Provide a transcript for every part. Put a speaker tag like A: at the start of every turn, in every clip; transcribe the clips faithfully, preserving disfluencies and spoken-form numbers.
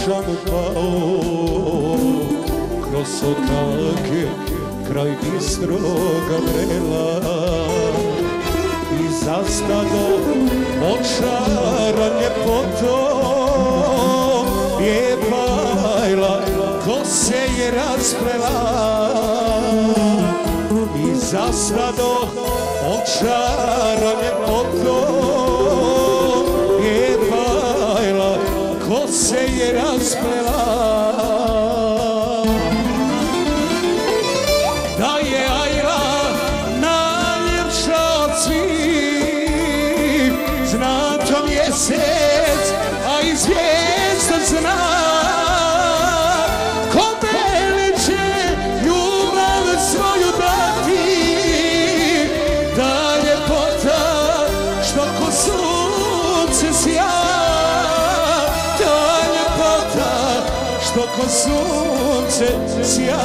A: sunčan pao kroz otake kraj bistroga vrela i zastado očara ljepotom je bajla ko se je rasprela i zastado očara ljepotom je bajla ko se je rasprela. Da je Ajla najljepša od svih, zna to mjesec, a i zvijezda zna. Kome li će ljubav svoju dati, da ljepota što ko sunce sja, da ljepota što ko sunce sja.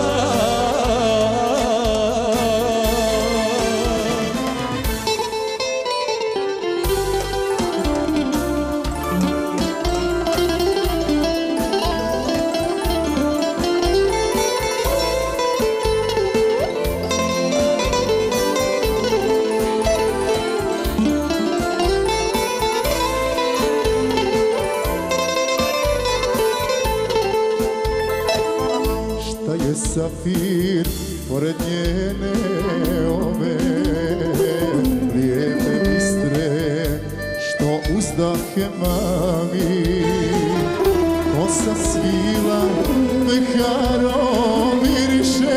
B: Safir pored njene ove lijepe bistre što uzdahe mami, kosa svila meharom miriše,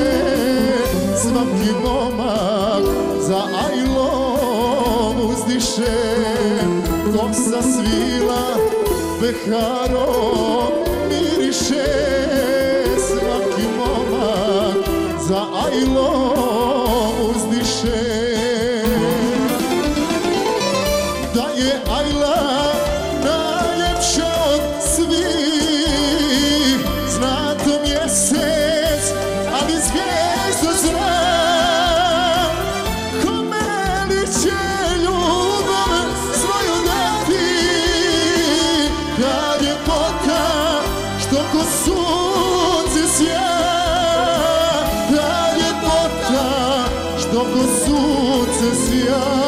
B: svaki momak za Ajlom uzdiše, kosa svila meharom miriše, za Ajlom uzdiše. Da je Ajla najljepša od svih, zna to mjesec, ali zvijezda zna. Kome li će ljubav svoju dati, da ljepota što ko sunce sja, doko sunce sja.